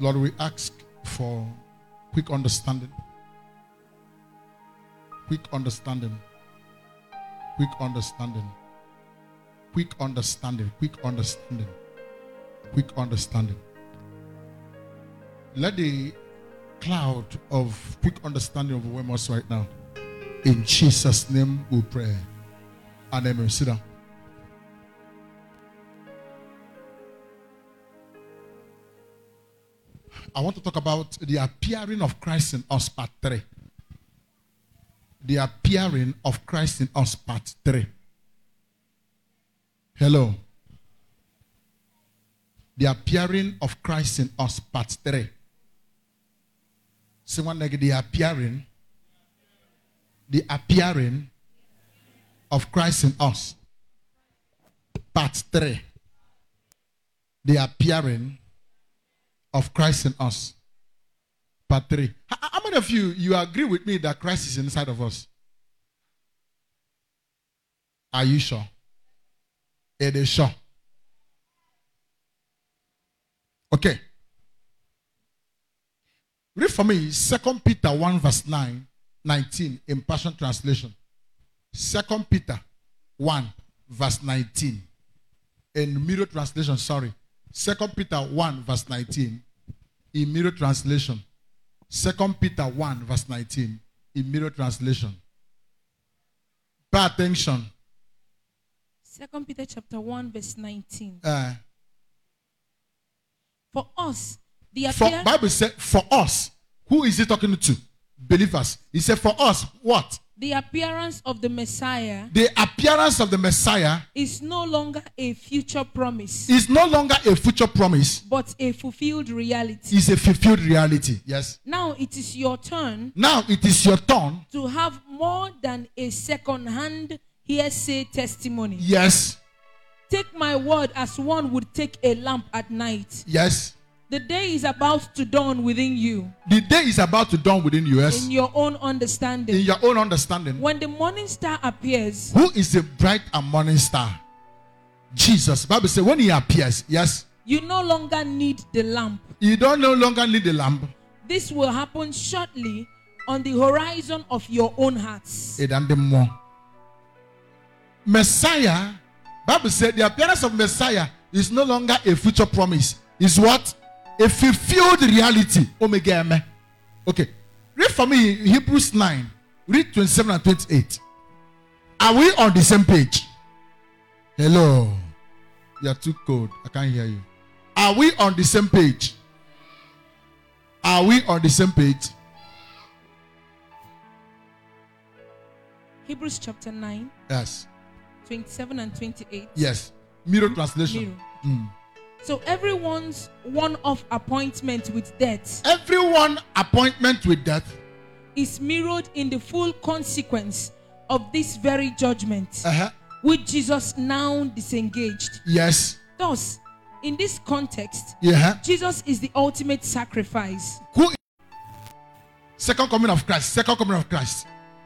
Lord, we ask for quick understanding. Quick understanding. Quick understanding. Quick understanding. Quick understanding. Quick understanding. Let the cloud of quick understanding overwhelm us right now. In Jesus' name we pray. And amen. Sit down. I want to talk about the appearing of Christ in us, part 3. The appearing of Christ in us, part 3. Hello. The appearing of Christ in us, part 3. Someone like the appearing of Christ in us, part 3. The appearing of Christ in us, part 3. How many of you agree with me that Christ is inside of us? Are you sure? It is sure. Okay. Read for me 2 Peter 1 verse 19 in Passion Translation. 2 Peter 1 verse 19 in Mirror Translation, sorry. 2 Peter 1 verse 19 in Mirror Translation. 2 Peter 1 verse 19 in Mirror Translation. Pay attention. 2 Peter chapter 1 verse 19. For us, the Bible said for us. Who is he talking to? Believers. He said for us, what? The appearance of the Messiah. The appearance of the Messiah is no longer a future promise. Is no longer a future promise. But a fulfilled reality. Is a fulfilled reality. Yes. Now it is your turn. Now it is your turn. To have more than a second-hand hearsay testimony. Yes. Take my word as one would take a lamp at night. Yes. The day is about to dawn within you. The day is about to dawn within you. Yes. In your own understanding. In your own understanding. When the morning star appears. Who is the bright and morning star? Jesus. Bible says when he appears, yes. You no longer need the lamp. You don't no longer need the lamp. This will happen shortly on the horizon of your own hearts. Messiah, Bible said the appearance of Messiah is no longer a future promise. Is what? A fulfilled reality. Omega. Okay. Read for me Hebrews 9. Read 27 and 28. Are we on the same page? Hello. You are too cold. I can't hear you. Are we on the same page? Are we on the same page? Hebrews chapter 9. Yes. 27 and 28. Yes. Mirror translation. Mirror. So everyone's one-off appointment with death. Everyone appointment with death is mirrored in the full consequence of this very judgment, which Jesus now disengaged. Yes. Thus, in this context, Jesus is the ultimate sacrifice. Who? Second coming of Christ. Second coming of Christ.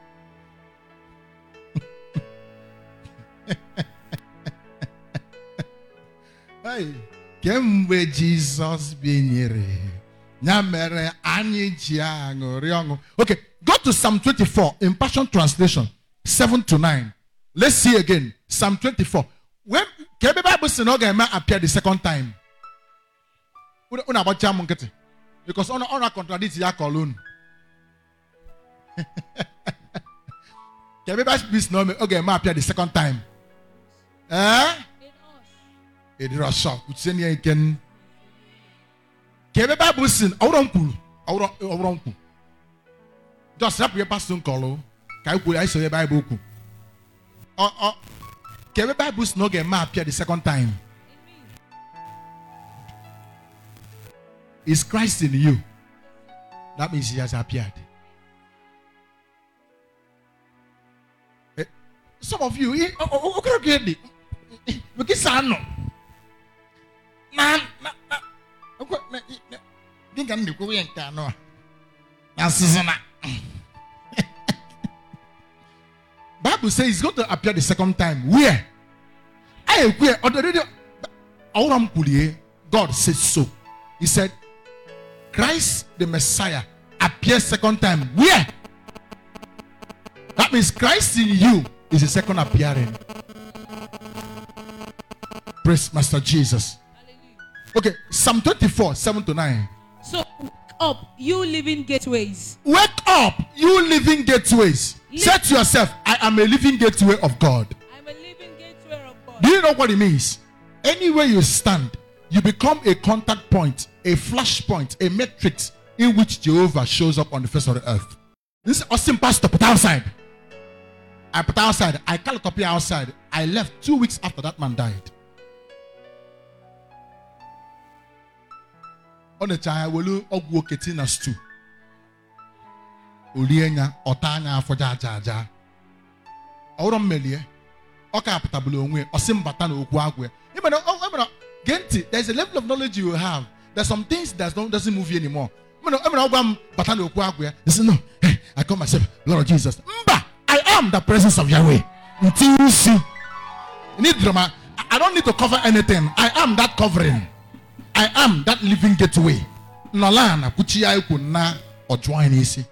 Hey. Kemwe Jesus binyere. Nyamere anyi jiango riongo. Okay, go to Psalm 24 in Passion Translation 7 to 9. Let's see again. Psalm 24. When Kebe Bible says no gonna appear the second time. Una about jamunkete. Because ona contradict ya kolun. Kebe Bible says no gonna appear the second time. It is a shock. Which say you can. Kebe Bible sin. Auronku. Just rap your pastor call. Kai ku I say Bible ku. Kebe Bible sin no get ma appear the second time. Is Christ in you? That means he has appeared. Some of you, okay, no. Bible says he's going to appear the second time. Where? God says so. He said, Christ the Messiah appears second time, where? That means Christ in you is the second appearing. Praise Master Jesus. Okay, Psalm 24, 7-9. So wake up, you living gateways. Wake up, you living gateways. Say to yourself, I am a living gateway of God. I'm a living gateway of God. Do you know what it means? Anywhere you stand, you become a contact point, a flash point, a matrix in which Jehovah shows up on the face of the earth. This is awesome, Pastor. Put outside. I put outside. I called Topi outside. I left 2 weeks after that man died. On the time, I will walk it in a stew. Ulienya, Otanya, for Jaja. Aurum Melia, Oka Patabulu, or Simbatano, Guagwe. There's a level of knowledge you have. There's some things that doesn't move you anymore. Listen, no, hey, I call myself Lord Jesus. I am the presence of Yahweh. Until you see, you need drama. I don't need to cover anything. I am that covering. I am that living gateway. Nolana kuchia ikuna or join easy.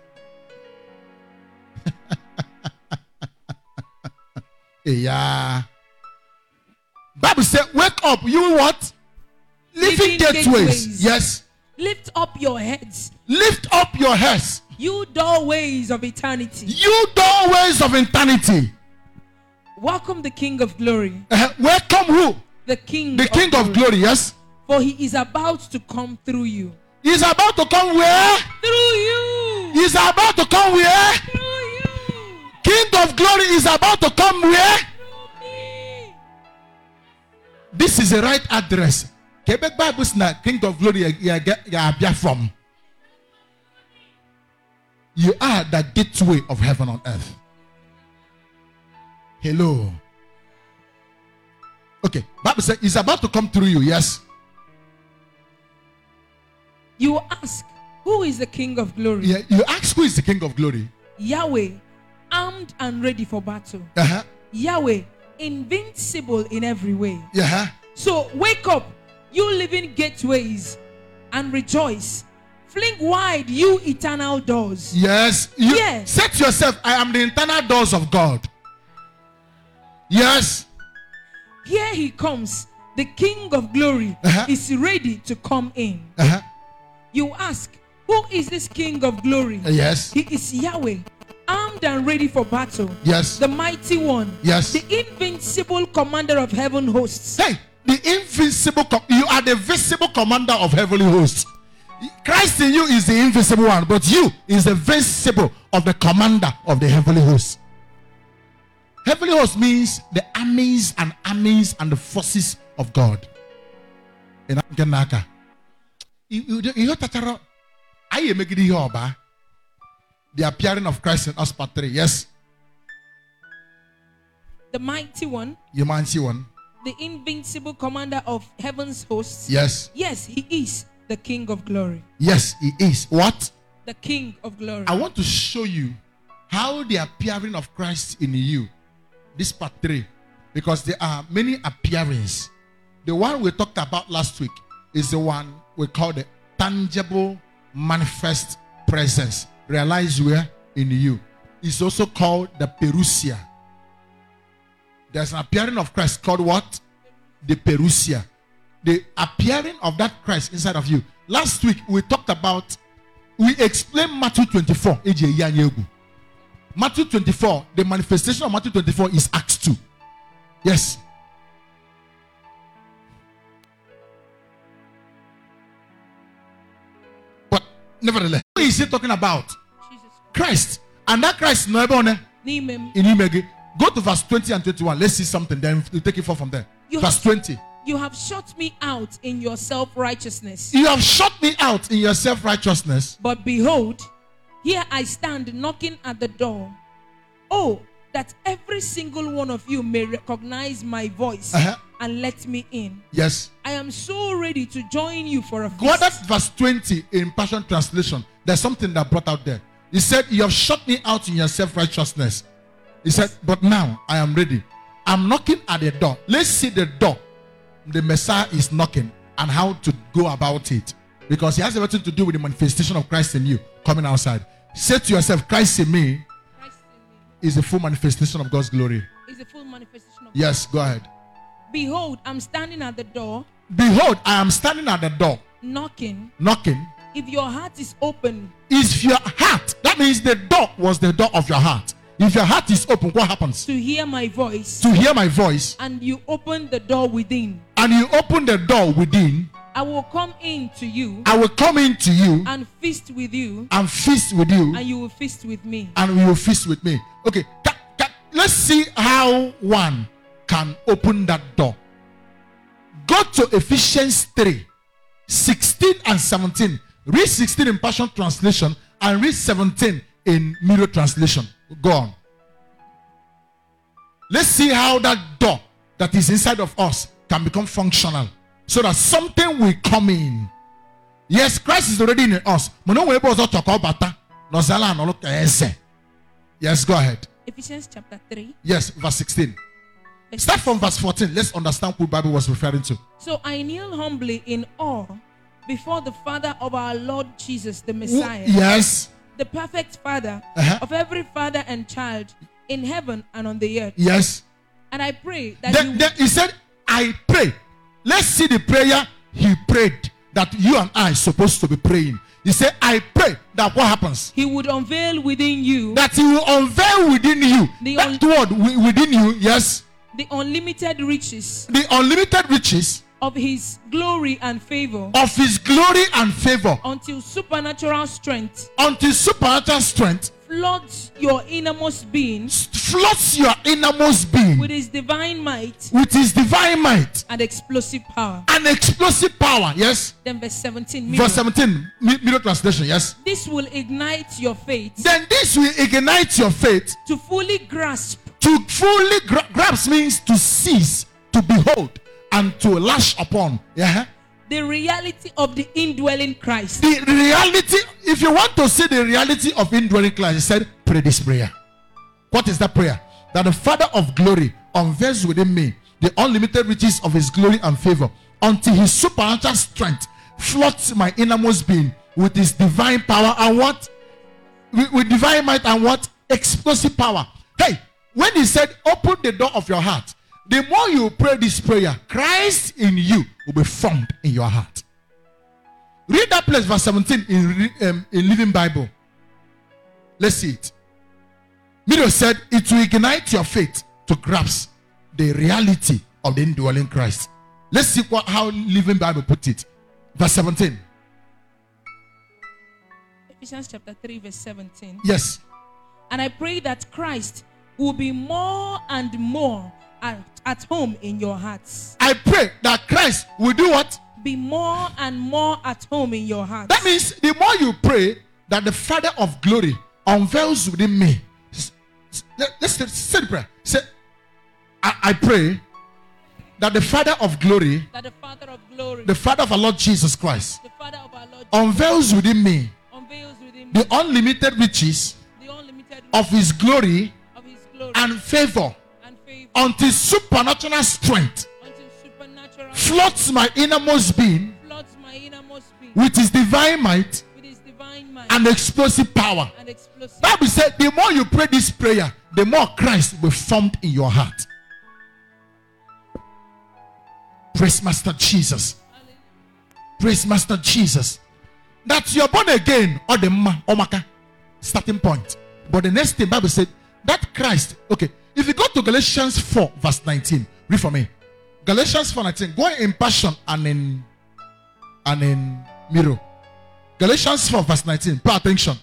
Yeah. Bible said, wake up, you what? Living gateways. Yes. Lift up your heads. Lift up your heads. You doorways of eternity. You doorways of eternity. Welcome the King of Glory. Welcome who? The King. The King of Glory, yes. For he is about to come through you. He is about to come where? Through you. He is about to come where? Through you. King of Glory is about to come where? Through me. This is the right address. Quebec Bible is not King of Glory you from. You are the gateway of heaven on earth. Hello. Okay, Bible says he's about to come through you, yes. You ask, who is the King of Glory? Yeah, you ask who is the King of Glory? Yahweh, armed and ready for battle. Yahweh, invincible in every way. So wake up, you living gateways, and rejoice. Fling wide, you eternal doors. Yes. Yes. Say to yourself, I am the internal doors of God. Yes. Here he comes. The King of Glory is ready to come in. You ask, who is this King of Glory? Yes. He is Yahweh, armed and ready for battle. Yes. The mighty one. Yes. The invincible commander of heaven hosts. Hey, the invincible, you are the visible commander of heavenly hosts. Christ in you is the invisible one, but you is the visible of the commander of the heavenly hosts. Heavenly host means the armies and the forces of God. In Anganaka. The appearing of Christ in us, part 3. Yes. The mighty one. The mighty one. The invincible commander of heaven's hosts. Yes. Yes, he is the King of Glory. Yes, he is. What? The King of Glory. I want to show you how the appearing of Christ in you. This part 3. Because there are many appearances. The one we talked about last week is the one we call the tangible, manifest presence. Realize where? In you. It's also called the Perusia. There's an appearing of Christ called what? The Perusia. The appearing of that Christ inside of you. Last week we talked about, we explained Matthew 24. Matthew 24, the manifestation of Matthew 24 is Acts 2. Yes. But nevertheless, who is he talking about? Jesus Christ. And that Christ, go to verse 20 and 21. Let's see something. Then you take it from there. Verse 20. You have shut me out in your self-righteousness. You have shut me out in your self-righteousness. But behold, here I stand knocking at the door. Oh, that every single one of you may recognize my voice and let me in. Yes. I am so ready to join you for a feast. Go at verse 20 in Passion Translation. There's something that brought out there. He said, you have shut me out in your self-righteousness. He said, but now I am ready. I'm knocking at the door. Let's see the door. The Messiah is knocking and how to go about it. Because it has everything to do with the manifestation of Christ in you coming outside. Say to yourself, Christ in me is the full manifestation of God's glory. Is the full manifestation of Yes, go ahead. Behold, I'm standing at the door. Behold, I am standing at the door. Knocking. Knocking. If your heart is open. If your heart, that means the door was the door of your heart. If your heart is open, what happens? To hear my voice. To hear my voice. And you open the door within. And you open the door within. I will come in to you. I will come into you. And feast with you. And feast with you. And you will feast with me. And you will feast with me. Okay. Let's see how one can open that door. Go to Ephesians 3, 16 and 17. Read 16 in Passion Translation and read 17 in Mirror Translation. Go on. Let's see how that door that is inside of us can become functional, so that something will come in. Yes, Christ is already in us. Yes, go ahead. Ephesians chapter 3. Yes, verse 16. Start from verse 14. Let's understand who the Bible was referring to. So I kneel humbly in awe before the Father of our Lord Jesus, the Messiah. Yes. The perfect Father of every father and child in heaven and on the earth. Yes. And I pray that he said, I pray. Let's see the prayer he prayed that you and I are supposed to be praying. He said, I pray that what happens? He would unveil within you. That he will unveil within you. That word within you, yes. The unlimited riches. The unlimited riches. Of his glory and favor. Of his glory and favor. Until supernatural strength. Until supernatural strength. Floods your innermost being. Floods your innermost being. With his divine might. With his divine might. And explosive power. And explosive power, yes. Then verse 17. Verse 17, Mirror Translation, yes. This will ignite your faith. Then this will ignite your faith. To fully grasp. To fully grasp means to seize, to behold, and to lash upon. Yeah. The reality of the indwelling Christ. The reality, if you want to see the reality of indwelling Christ, he said, pray this prayer. What is that prayer? That the Father of glory unveils within me the unlimited riches of his glory and favor, until his supernatural strength floods my innermost being with his divine power and what? With divine might and what? Explosive power. Hey, when he said, open the door of your heart, the more you pray this prayer, Christ in you will be formed in your heart. Read that place, verse 17 in Living Bible. Let's see it. Miro said, it will ignite your faith to grasp the reality of the indwelling Christ. Let's see how Living Bible put it. Verse 17. Ephesians chapter 3, verse 17. Yes. And I pray that Christ will be more and more at home in your hearts. I pray that Christ will do what? Be more and more at home in your hearts. That means the more you pray that the Father of glory unveils within me. Let's say the prayer. Say, I pray that the Father of glory, that the Father of glory, the Father of our Lord Jesus Christ, the Father of our Lord unveils within me the unlimited riches of his glory and favor until supernatural strength floods my innermost being with his divine might and explosive power. Bible said, the more you pray this prayer, the more Christ will be formed in your heart. Praise Master Jesus. Praise Master Jesus. That you're born again or the omaka starting point. But the next thing Bible said that Christ. Okay, if you go to Galatians 4 verse 19, read for me. Galatians 4:19. Go in Passion and in Mirror. Galatians 4 verse 19. Pay attention.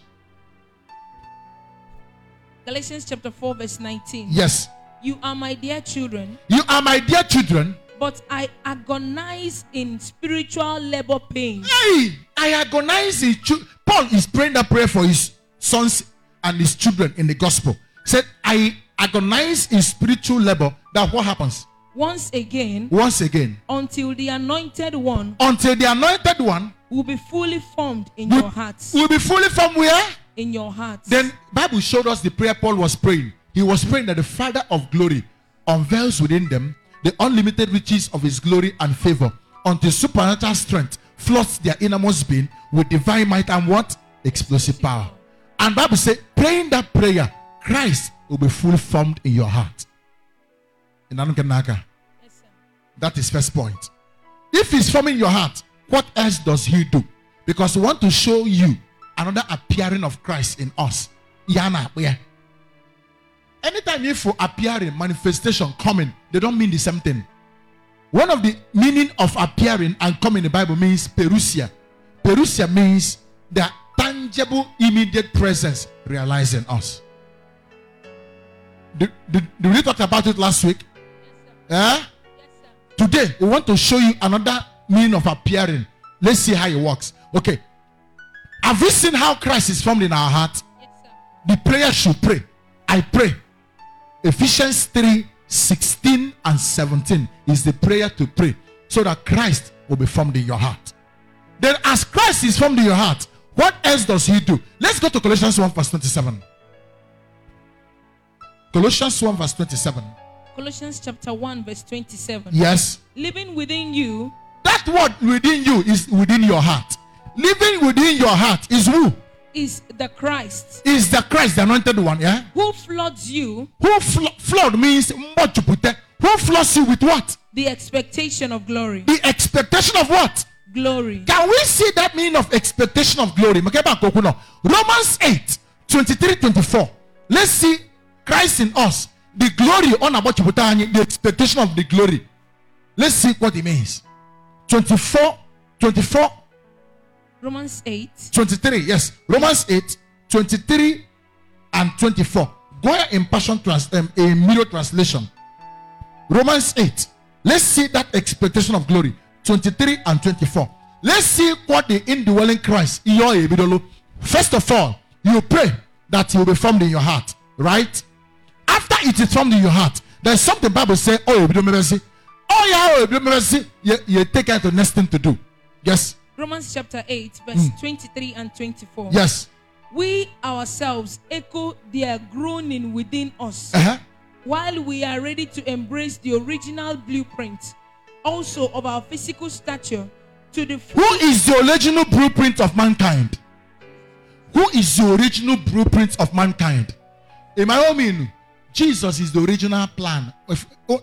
Galatians chapter 4 verse 19. Yes. You are my dear children. You are my dear children. But I agonize in spiritual labor pains. Hey, I agonize in Paul is praying that prayer for his sons and his children in the gospel. He said, I agonize in spiritual labor. That what happens? Once again. Until the anointed one. Will be fully formed in your hearts. Will be fully formed where? In your hearts. Then Bible showed us the prayer Paul was praying. He was praying that the Father of glory unveils within them the unlimited riches of his glory and favor until supernatural strength floods their innermost being with divine might and what? Explosive power. And Bible says, praying that prayer, Christ will be fully formed in your heart. That is first point. If he's forming your heart, what else does he do? Because we want to show you another appearing of Christ in us. Anytime you for appearing, manifestation, coming, they don't mean the same thing. One of the meaning of appearing and coming in the Bible means perusia. Perusia means the tangible, immediate presence realizing us. Did we talk about it last week? Yes, sir. Yes, sir. Today, we want to show you another meaning of appearing. Let's see how it works. Okay. Have you seen how Christ is formed in our heart? Yes, sir. The prayer should pray. I pray. Ephesians 3:16 and 17 is the prayer to pray so that Christ will be formed in your heart. Then as Christ is formed in your heart, what else does he do? Let's go to Colossians 1 verse 27. Colossians 1 verse 27. Colossians chapter 1 verse 27. Yes. Living within you. That word within you is within your heart. Living within your heart is who? Is the Christ. Is the Christ, the anointed one, yeah? Who floods you. Who flood means what you put there. Who floods you with what? The expectation of glory. The expectation of what? Glory. Can we see that meaning of expectation of glory? Romans 8:23-24. Let's see Christ in us. The glory on about you, the expectation of the glory. Let's see what it means. 24. Romans 8:23. Yes. Romans 8:23 and 24. Go in Passion a Mirror translation. Romans 8. Let's see that expectation of glory. 23 and 24. Let's see what the indwelling Christ. First of all, you pray that he will be formed in your heart. Right? After it is formed in your heart, there's something the Bible says, you take care of the next thing to do. Yes. Romans chapter 8 verse 23 and 24. Yes. We ourselves echo their groaning within us while we are ready to embrace the original blueprint also of our physical stature to the full. Who is the original blueprint of mankind? Who is the original blueprint of mankind? In my own meaning, Jesus is the original plan. If you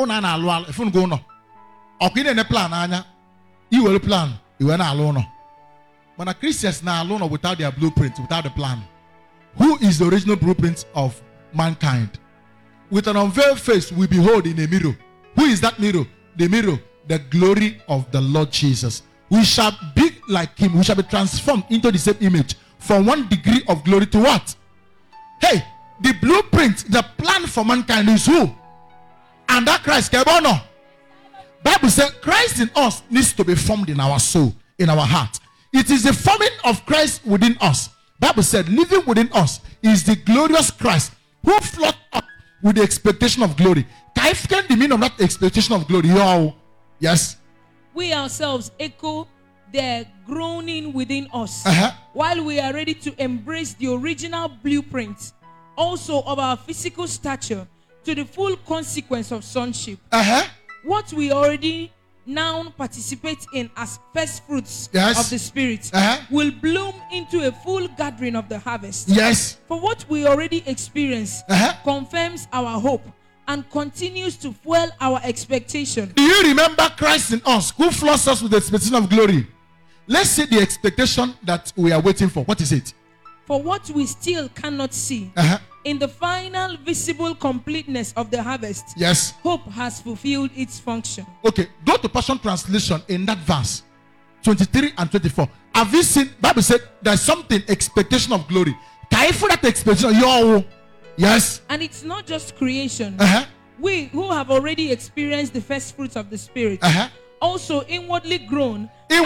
go no, okay, plan, you will plan. You are not alone. But the Christians now alone without their blueprint, without the plan. Who is the original blueprint of mankind? With an unveiled face, we behold in a mirror. Who is that mirror? The mirror, the glory of the Lord Jesus. We shall be like him. We shall be transformed into the same image from one degree of glory to what? Hey, the blueprint, the plan for mankind is who? And that Christ. Bible says Christ in us needs to be formed in our soul, in our heart. It is the forming of Christ within us. Bible said living within us is the glorious Christ who flooded up with the expectation of glory. Can the meaning of that expectation of glory? Yes. We ourselves echo their groaning within us while we are ready to embrace the original blueprint also of our physical stature to the full consequence of sonship. What we already now participate in as first fruits of the Spirit will bloom into a full gathering of the harvest. Yes. For what we already experience confirms our hope and continues to fuel our expectation. Do you remember Christ in us who floods us with the expectation of glory? Let's see the expectation that we are waiting for. What is it? For what we still cannot see. In the final visible completeness of the harvest, yes, hope has fulfilled its function. Okay, go to Passion Translation in that verse 23 and 24. Have you seen? Bible said there's something, expectation of glory. Can you feel that expectation? Yes. And it's not just creation. We who have already experienced the first fruits of the Spirit also inwardly grown.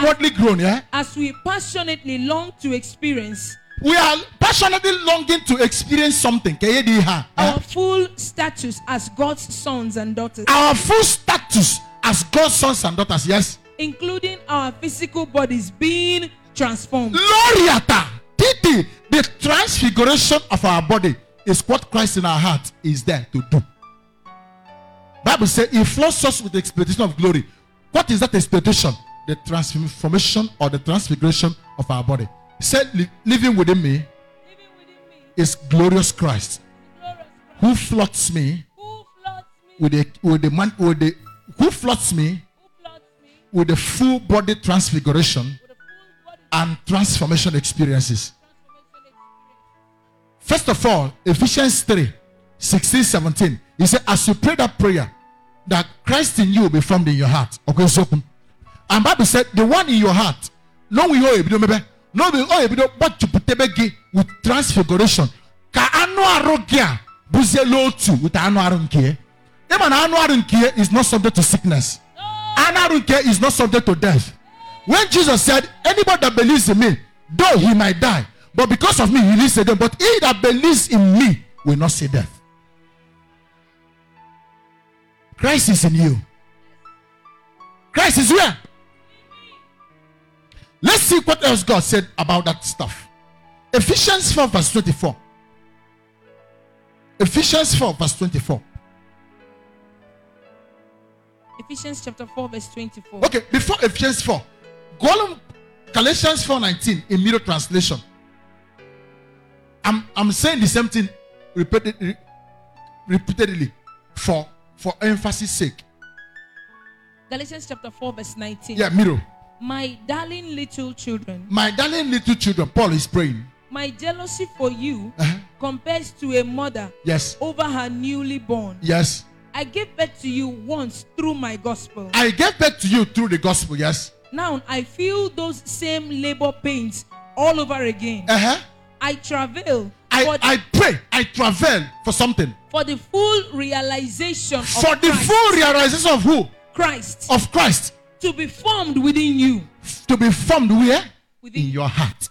As we passionately long to experience. We are passionately longing to experience something. Our full status as God's sons and daughters. Our full status as God's sons and daughters, yes. Including our physical bodies being transformed. Gloriata. The transfiguration of our body is what Christ in our heart is there to do. Bible says he floods us with the expectation of glory. What is that expectation? the transformation or the transfiguration of our body. He said, living within me is glorious Christ, who floods me with the full body transfiguration and transformation experiences. First of all, Ephesians 3:16-17. He said, as you pray that prayer, that Christ in you will be formed in your heart. Okay, so and Bible said, the one in your heart, no we but to put with transfiguration. Ka anu arogia buzelo tu with anu arunkie. Even anu arunkie is not subject to sickness. Anu arunkie is not subject to death. When Jesus said, anybody that believes in me, though he might die, but because of me he lives again. But he that believes in me will not see death. Christ is in you. Christ is where? Let's see what else God said about that stuff. Ephesians 4:24. Ephesians 4:24. Ephesians chapter 4:24. Okay, before Ephesians 4, go on Galatians 4:19 in Mirror Translation. I'm saying the same thing repeatedly for emphasis sake. Galatians chapter 4:19. Yeah, Mirror. My darling little children. My darling little children. Paul is praying. My jealousy for you compares to a mother over her newly born. Yes. I gave birth to you once through my gospel. I gave birth to you through the gospel, yes. Now I feel those same labor pains all over again. I travail. I pray. I travail for something. For the full realization of For the full realization of who? Christ. Of Christ. To be formed within you. To be formed where? Within in your heart.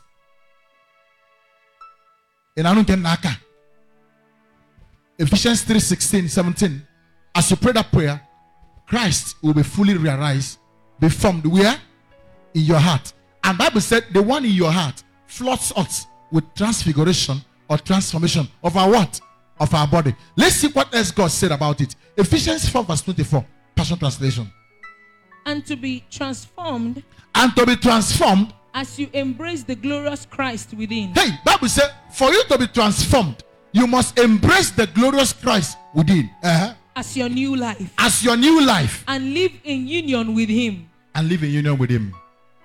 In Naka. Ephesians 3:16-17. As you pray that prayer, Christ will be fully realized, be formed where? In your heart. And Bible said the one in your heart floods us with transfiguration or transformation of our what? Of our body. Let's see what else God said about it. Ephesians 4:24. Passion Translation. And to be transformed. And to be transformed. As you embrace the glorious Christ within. Hey, Bible said, for you to be transformed, you must embrace the glorious Christ within. As your new life. As your new life. And live in union with him. And live in union with him.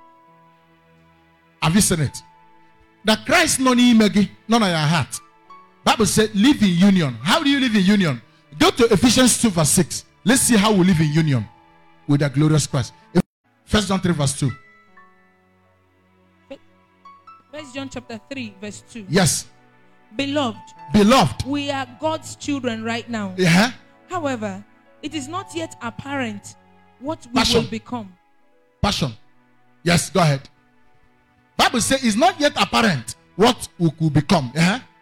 Have you seen it? That Christ none in your heart. Bible said, live in union. How do you live in union? Go to Ephesians 2:6. Let's see how we live in union with the glorious Christ. 1 John 3:2. 1 John chapter 3:2. Yes. Beloved, we are God's children right now. Yeah. However, it is not yet apparent what we will become. Passion. Yes, go ahead. Bible says it's not yet apparent what we could become.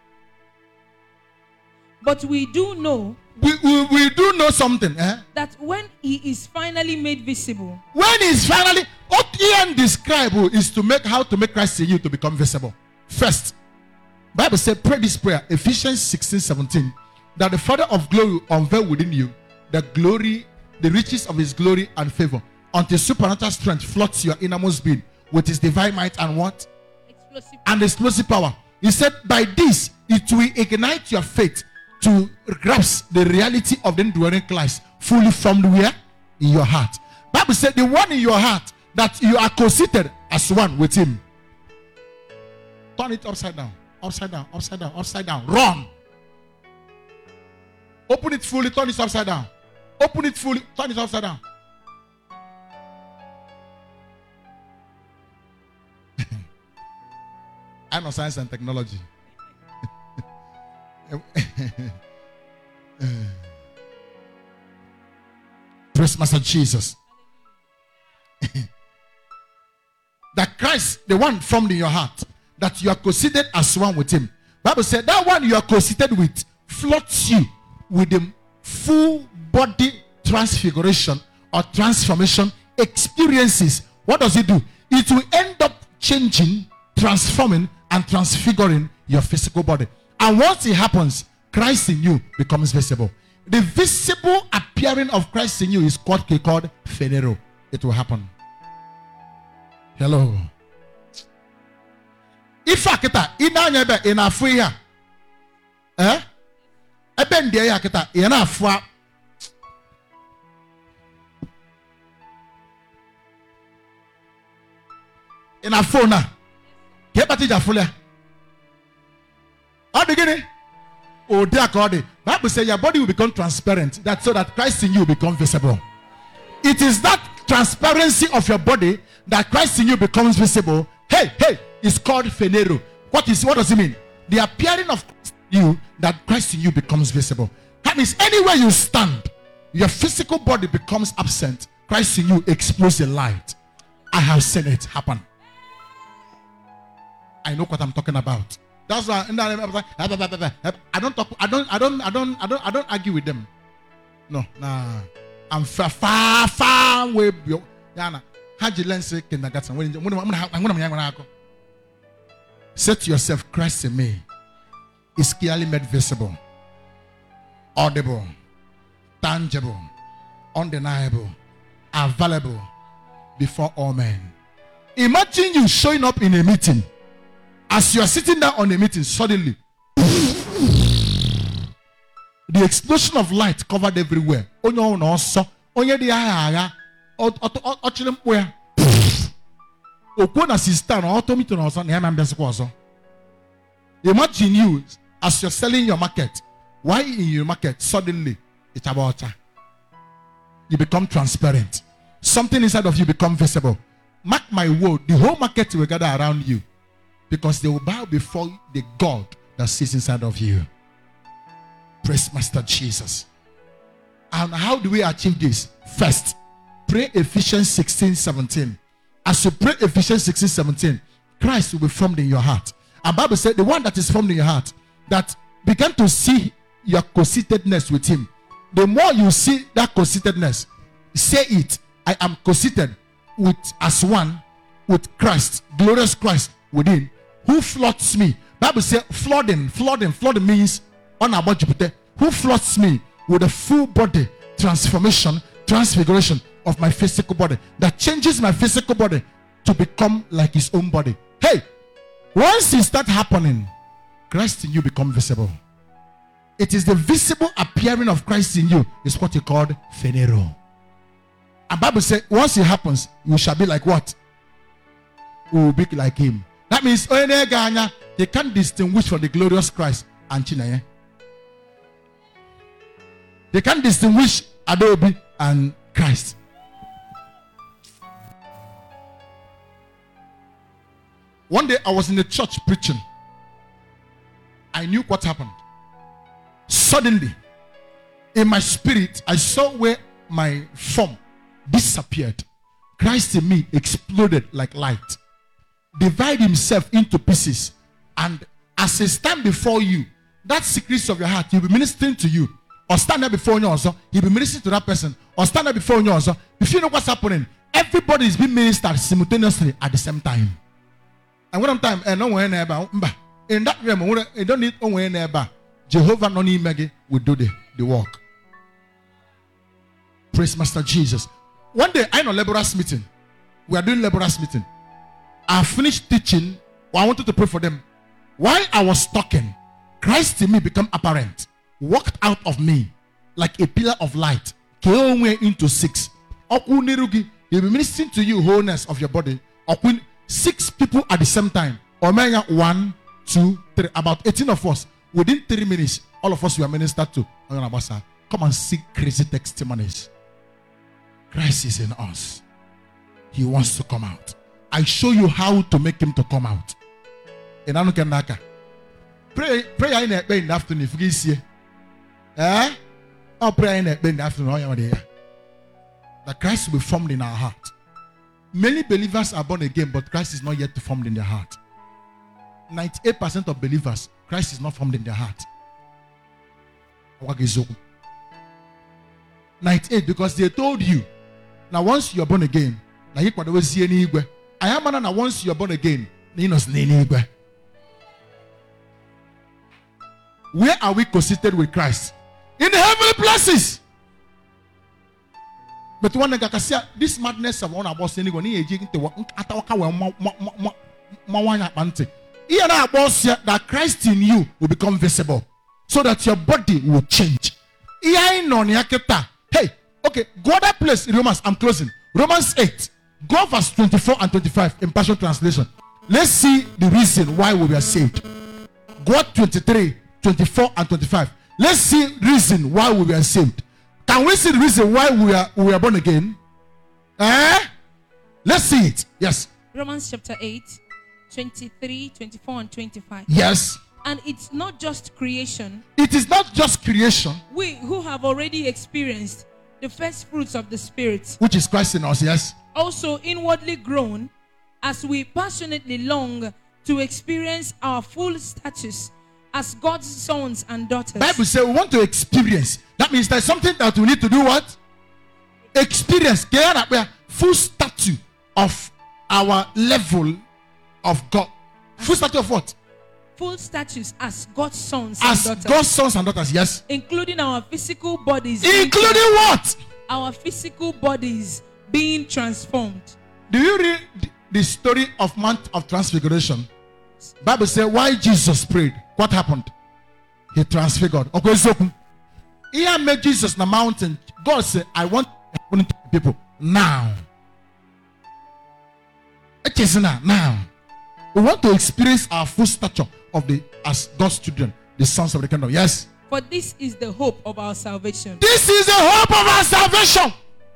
But we do know. We do know something. That when he is finally made visible. When he's finally, what Ian described is to make how to make Christ in you to become visible. First, Bible says pray this prayer, Ephesians 16:17, that the Father of glory will unveil within you the glory, the riches of his glory and favor, until supernatural strength floods your innermost being with his divine might and what? Explosive power. He said, by this it will ignite your faith to grasp the reality of the indwelling Christ fully formed where? In your heart. Bible said the one in your heart that you are considered as one with him. Turn it upside down. Upside down, upside down, upside down. Run. Open it fully, turn it upside down. Open it fully, turn it upside down. I know science and technology. Praise Master Jesus. That Christ, the one formed in your heart, that you are considered as one with him. Bible said that one you are considered with floods you with the full body transfiguration or transformation experiences. What does it do? It will end up changing, transforming, and transfiguring your physical body. And once it happens, Christ in you becomes visible. The visible appearing of Christ in you is what we call phenero. It will happen. Hello. If akita ina nyebe ina fuya. Eben dia akita ina afwa. Ina phone. Ke pati jafule. How begin? Oh, dear God. Bible says your body will become transparent. That's so that Christ in you will become visible. It is that transparency of your body that Christ in you becomes visible. Hey, it's called phenero. What does it mean? The appearing of Christ in you that Christ in you becomes visible. That means anywhere you stand, your physical body becomes absent. Christ in you explodes the light. I have seen it happen. I know what I'm talking about. That's why I don't argue with them. No, nah. I'm far away. Yana, how do you learn say kindergarten? Say to yourself, Christ in me is clearly made visible, audible, tangible, undeniable, available before all men. Imagine you showing up in a meeting. As you are sitting down on a meeting, suddenly the explosion of light covered everywhere. Imagine you as you're selling your market. Why in your market suddenly it's about you become transparent. Something inside of you become visible. Mark my word, the whole market will gather around you. Because they will bow before the God that sits inside of you. Praise Master Jesus. And how do we achieve this? First, pray Ephesians 16:17. As you pray Ephesians 16:17, Christ will be formed in your heart. And Bible said the one that is formed in your heart, that began to see your co-seatedness with him. The more you see that co-seatedness, say it. I am co-seated with as one with Christ, glorious Christ within. Who floods me? Bible says flooding means on about Jupiter. Who floods me with a full body transformation, transfiguration of my physical body that changes my physical body to become like his own body. Hey, once it starts happening, Christ in you become visible. It is the visible appearing of Christ in you is what you call phenero. And Bible says once it happens, you shall be like what? We will be like him. That means they can't distinguish from the glorious Christ and Chinaye. They can't distinguish Adobe and Christ. One day I was in the church preaching. I knew what happened. Suddenly, in my spirit, I saw where my form disappeared. Christ in me exploded like light. Divide himself into pieces, and as he stand before you, that secrets of your heart, he'll be ministering to you. Or stand there before you also, he'll be ministering to that person. Or stand there before you also. If you know what's happening, everybody is being ministered simultaneously at the same time. And one time, in that realm, you don't need only neighbor. Jehovah Nonimegi will do the work. Praise Master Jesus. One day, I know laborers meeting. We are doing laborers meeting. I finished teaching. I wanted to pray for them. While I was talking, Christ in me became apparent. Walked out of me like a pillar of light. Came into 6. He'll be ministering to you wholeness of your body. 6 people at the same time. 1, 2, 3. About 18 of us. Within 3 minutes, all of us were ministered to. Come and see crazy testimonies. Christ is in us. He wants to come out. I show you how to make him to come out. Pray in the afternoon if you see. Pray in the afternoon. That Christ will be formed in our heart. Many believers are born again, but Christ is not yet formed in their heart. 98% of believers, Christ is not formed in their heart. 98, because they told you, now once you are born again, now you can see any. I am now once you are born again, where are we co-seated with Christ? In the heavenly places. But one nigga this madness of one about saying go ni eji into atawaka we that Christ in you will become visible, so that your body will change. Hey, okay, go that place in Romans. I'm closing. Romans 8. Go verse 24 and 25 in Passion Translation. Let's see the reason why we were saved. Go 23, 24 and 25. Let's see the reason why we were saved. Can we see the reason why we are born again? Let's see it. Yes. Romans chapter 8, 23, 24 and 25. Yes. And it's not just creation. It is not just creation. We who have already experienced the first fruits of the Spirit, which is Christ in us, yes, also inwardly groan as we passionately long to experience our full status as God's sons and daughters. Bible says we want to experience. That means there's something that we need to do what? Experience. Full status of our level of God. Full status of what? Full status as God's sons and daughters. As God's sons and daughters, yes. Including our physical bodies. Including what? Our physical bodies being transformed. Do you read the story of Mount of Transfiguration? Bible says why Jesus prayed, what happened? He transfigured. Okay, so he made Jesus on the mountain. God said, I want to happen to people now. It is now. We want to experience our full stature of the as God's children, the sons of the kingdom. Yes. For this is the hope of our salvation. This is the hope of our salvation.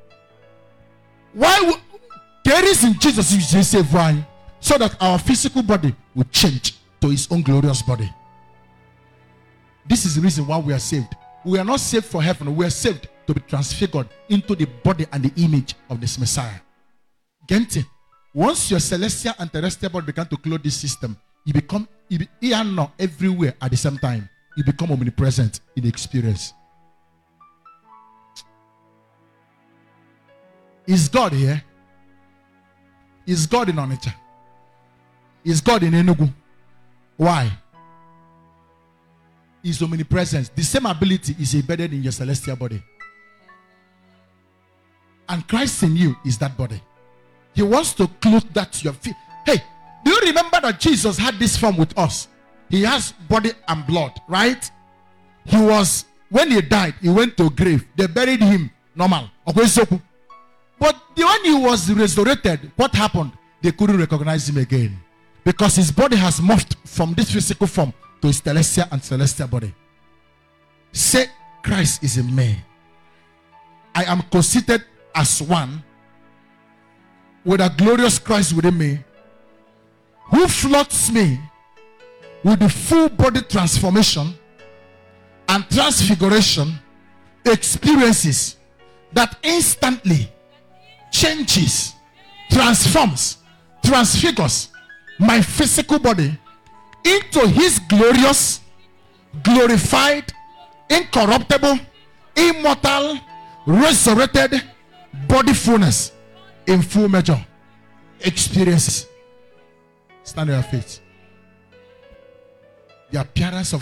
Why there is in Jesus is save why? So that our physical body will change to his own glorious body. This is the reason why we are saved. We are not saved for heaven. We are saved to be transfigured into the body and the image of this Messiah. Gente, once your celestial and terrestrial body began to clothe this system, you become everywhere at the same time. You become omnipresent in the experience. Is God here? Is God in Onitsha? Is God in Enugu? Why? Is omnipresence. The same ability is embedded in your celestial body. And Christ in you is that body. He wants to clothe that to your feet. Hey, do you remember that Jesus had this form with us? He has body and blood, right? He was, when he died, he went to a grave. They buried him normal. But when he was resurrected, what happened? They couldn't recognize him again. Because his body has morphed from this physical form to his celestial and celestial body. Say, Christ is in me. I am considered as one with a glorious Christ within me, who floods me with the full body transformation and transfiguration experiences that instantly changes, transforms, transfigures my physical body into his glorious, glorified, incorruptible, immortal, resurrected body fullness in full measure experiences. Stand on your feet. The appearance of